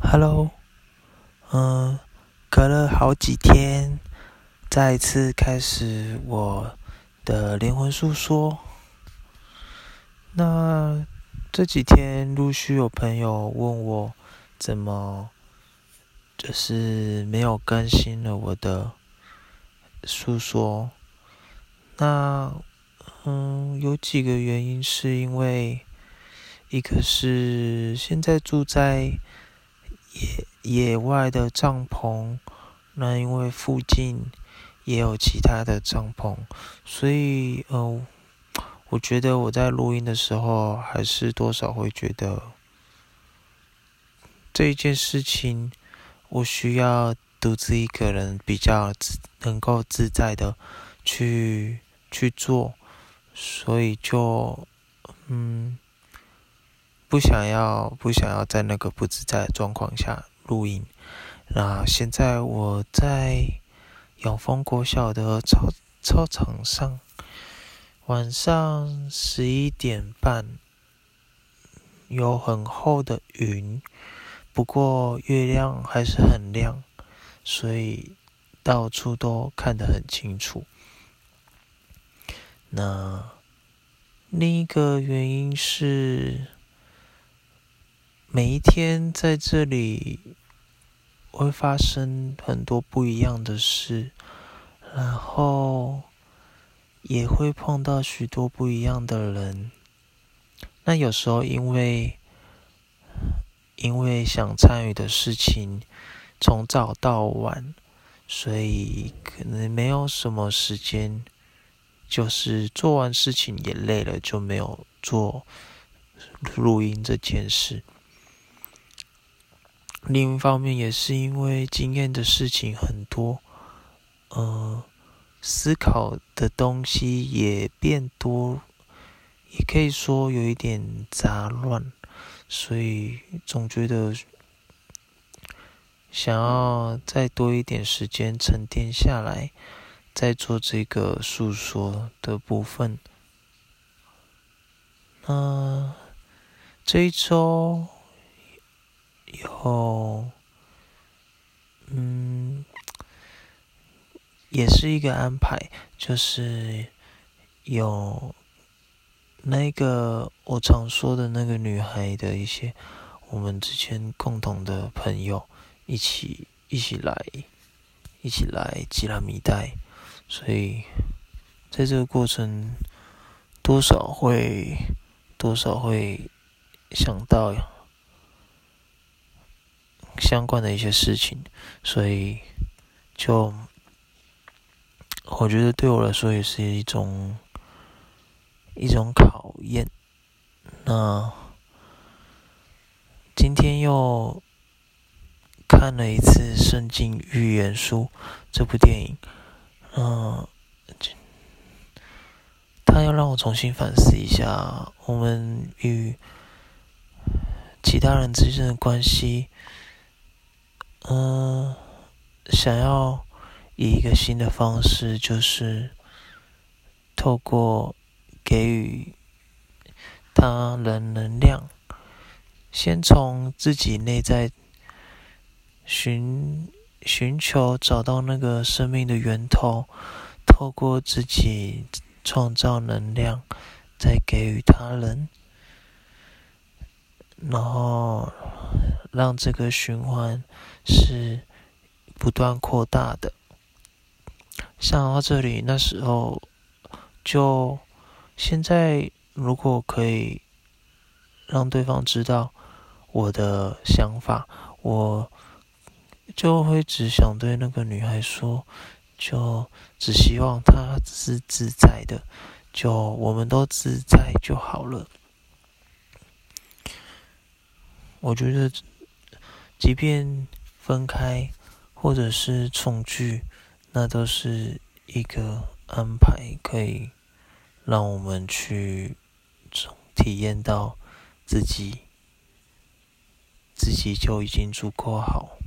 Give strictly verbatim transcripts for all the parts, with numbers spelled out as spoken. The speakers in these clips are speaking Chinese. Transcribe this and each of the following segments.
Hello，嗯，隔了好几天，再一次开始我的灵魂诉说。那这几天陆续有朋友问我，怎么就是没有更新了我的诉说。那嗯，有几个原因，是因为一个是现在住在野野外的帐篷，那因为附近也有其他的帐篷，所以呃，我觉得我在录音的时候，还是多少会觉得这一件事情，我需要独自一个人比较自能够自在的去去做，所以就嗯。不想要不想要在那个不自在的状况下录音。那现在我在永丰国小的操操场上，晚上十一点半，有很厚的云，不过月亮还是很亮，所以到处都看得很清楚。那另一个原因是，每一天在这里会发生很多不一样的事，然后也会碰到许多不一样的人。那有时候因为因为想参与的事情从早到晚，所以可能没有什么时间，就是做完事情也累了，就没有做录音这件事。另一方面也是因为经验的事情很多，呃，思考的东西也变多，也可以说有一点杂乱，所以总觉得想要再多一点时间沉淀下来，再做这个诉说的部分。那这一周有，嗯，也是一个安排，就是有那个我常说的那个女孩的一些我们之间共同的朋友一起一起来一起来吉拉米代，所以在这个过程多少会多少会想到相关的一些事情，所以就我觉得对我来说也是一种一种考验。那今天又看了一次《圣经预言书》这部电影，嗯，它要让我重新反思一下我们与其他人之间的关系，嗯，想要以一个新的方式，就是透过给予他人能量，先从自己内在寻寻求找到那个生命的源头，透过自己创造能量，再给予他人，然后让这个循环是不断扩大的。想到这里，那时候就现在如果可以让对方知道我的想法，我就会只想对那个女孩说，就只希望她是自在的，就我们都自在就好了。我觉得即便分开或者是重聚，那都是一个安排，可以让我们去体验到自己自己就已经足够好。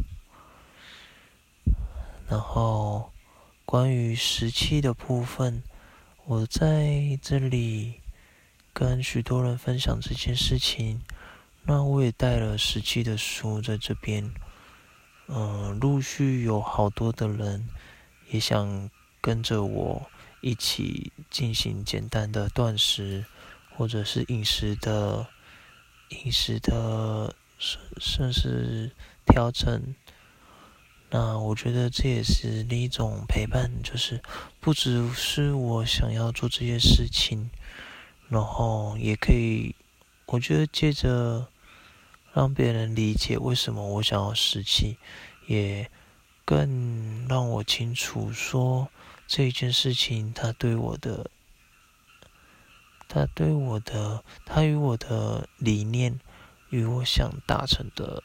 然后关于时期的部分，我在这里跟许多人分享这件事情， 那我也带了十期的书在这边，嗯，陆续有好多的人也想跟着我一起进行简单的断食，或者是饮食的饮食的甚至调整。那我觉得这也是另一种陪伴，就是不只是我想要做这些事情，然后也可以，我觉得借着让别人理解为什么我想要食气，也更让我清楚说这一件事情它对我的，它对我的，它与我的理念，与我想达成的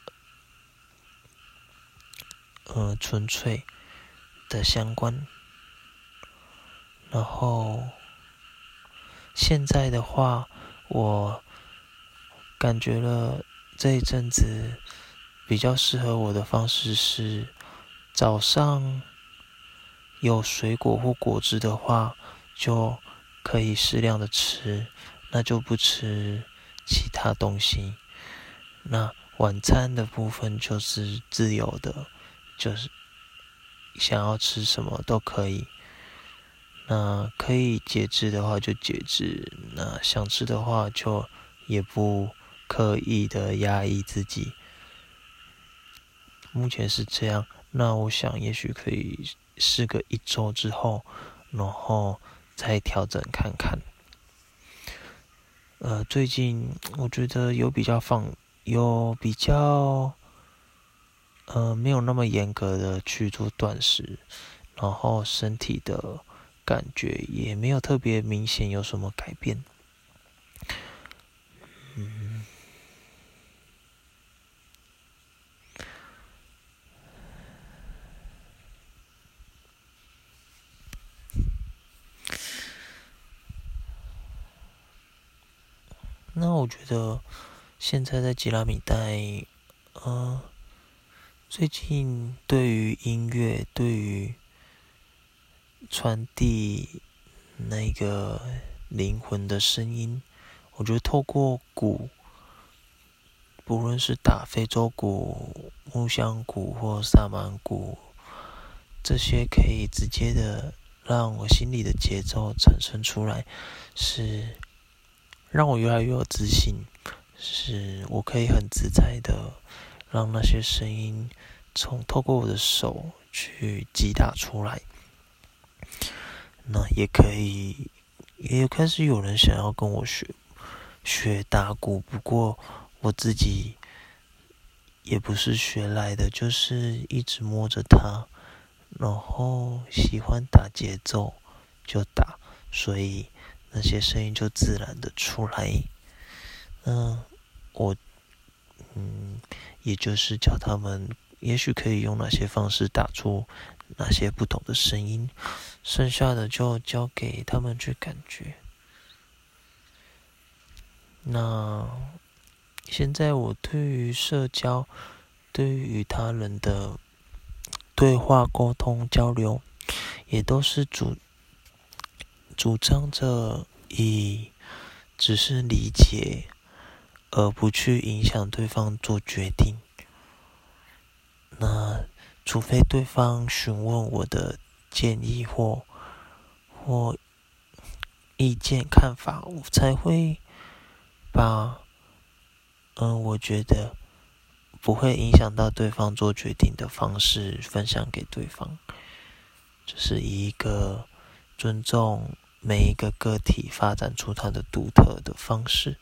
呃纯粹的相关。然后现在的话，我感觉了这一阵子比较适合我的方式是，早上有水果或果汁的话，就可以适量的吃，那就不吃其他东西。那晚餐的部分就是自由的，就是想要吃什么都可以。那可以节制的话就节制，那想吃的话就也不刻意的压抑自己。目前是这样，那我想也许可以试个一周之后，然后再调整看看。呃，最近我觉得有比较放，有比较呃没有那么严格的去做断食，然后身体的感觉也没有特别明显有什么改变。嗯，那我觉得现在在吉拉米代，呃，最近对于音乐，对于传递那个灵魂的声音，我觉得透过鼓，不论是打非洲鼓、木箱鼓或萨满鼓，这些可以直接的让我心里的节奏产生出来，是让我越来越有自信，是我可以很自在的让那些声音从透过我的手去击打出来。那也可以，也开始有人想要跟我学学打鼓，不过我自己也不是学来的，就是一直摸着它，然后喜欢打节奏就打，所以那些声音就自然的出来。嗯，我嗯，也就是教他们，也许可以用哪些方式打出哪些不同的声音，剩下的就交给他们去感觉。那现在我对于社交，对于与他人的对话、沟通、交流，也都是主主张着以只是理解，而不去影响对方做决定。那除非对方询问我的建议或或意见看法，我才会把嗯，我觉得不会影响到对方做决定的方式分享给对方，就是以一个尊重每一个个体发展出他的独特的方式。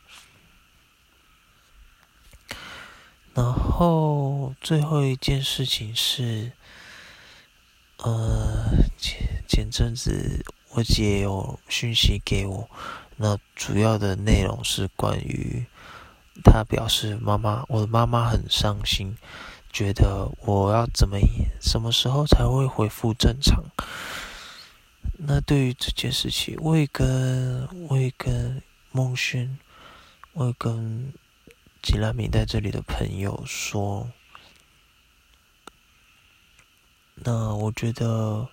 然后最后一件事情是，呃，前前阵子我姐有讯息给我，那主要的内容是关于她表示妈妈，我的妈妈很伤心，觉得我要怎么什么时候才会恢复正常。那对于这件事情，我也跟我也跟孟轩，我也跟吉拉米在这里的朋友说，那我觉得，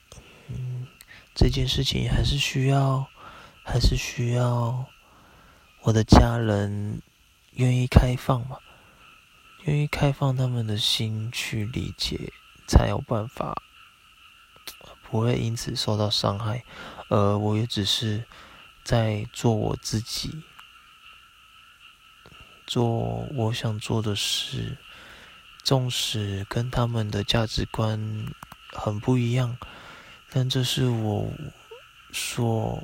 嗯，这件事情还是需要，还是需要， 我的家人愿意开放嘛，愿意开放他们的心去理解，才有办法不会因此受到伤害。而我也只是在做我自己，做我想做的事，纵使跟他们的价值观很不一样，但这是我所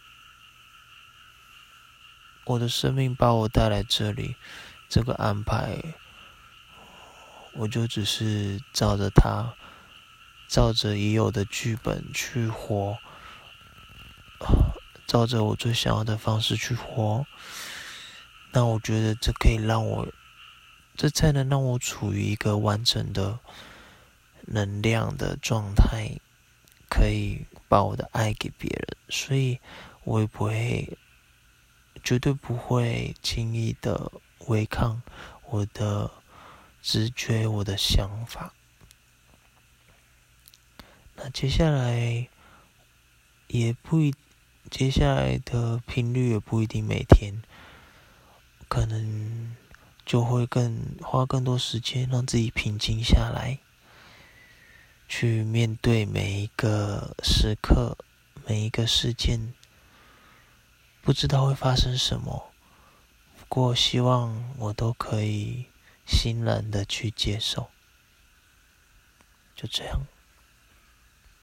我的生命把我带来这里，这个安排，我就只是照着它，照着已有的剧本去活，照着我最想要的方式去活。那我觉得这可以让我，这才能让我处于一个完整的能量的状态，可以把我的爱给别人，所以我也不会，绝对不会轻易的违抗我的直觉，我的想法。那接下来也不一，接下来的频率也不一定每天，可能就会更花更多时间让自己平静下来，去面对每一个时刻，每一个事件，不知道会发生什么，不过希望我都可以欣然的去接受，就这样。